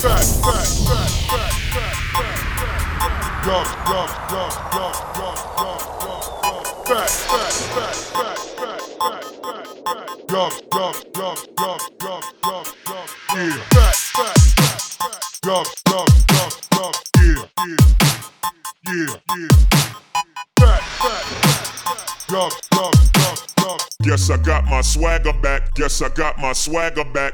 Guess I got my swagger back. Guess I got my swagger back.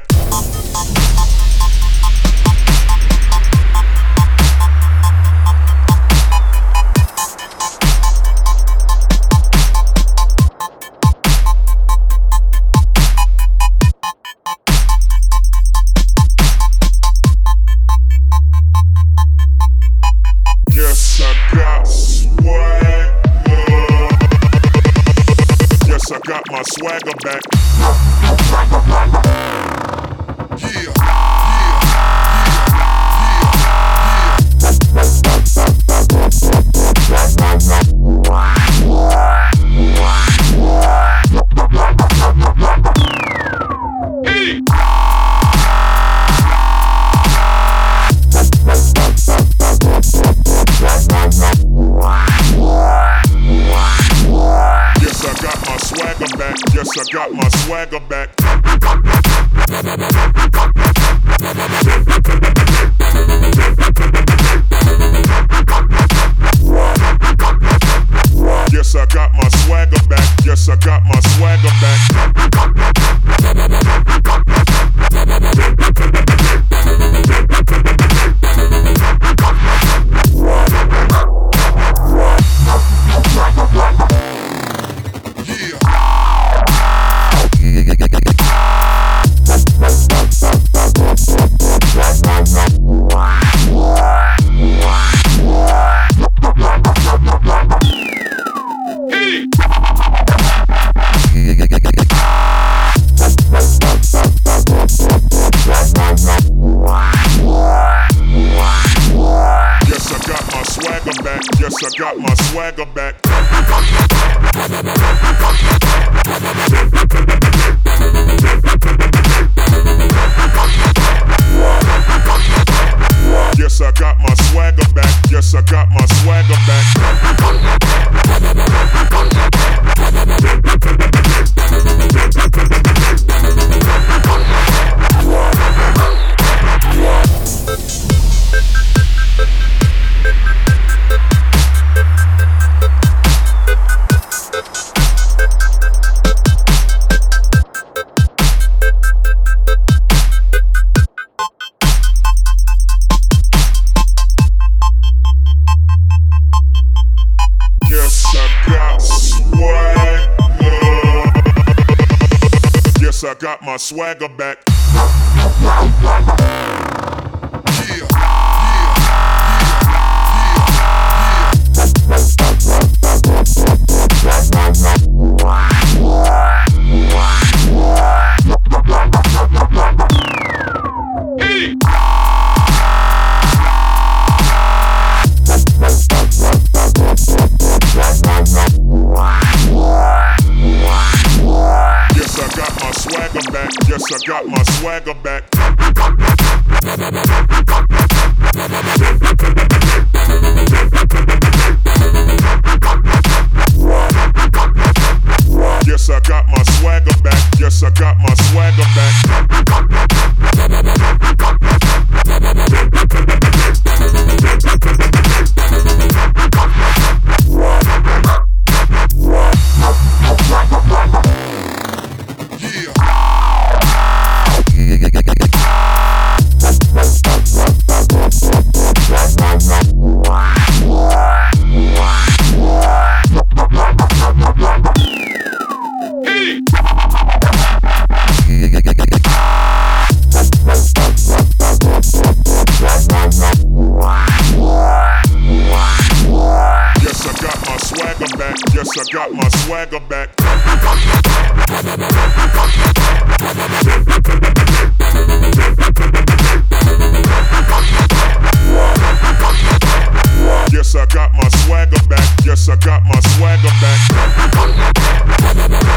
Guess I got swagger. Guess I got my swagger back. Yes, I got my swagger back. Yes, I got my swagger back. Yes, I got my swagger back. Yes, I got my swagger back. Yes, I got my swagger back. Yes, I got my swagger back. I got my swagger back. Yes, I got my swagger back. Yes, I got my swagger back. Yes, I got my swagger back. Yes, I got my swagger back. Yes, I got my swagger back. Yes, I got my swagger back.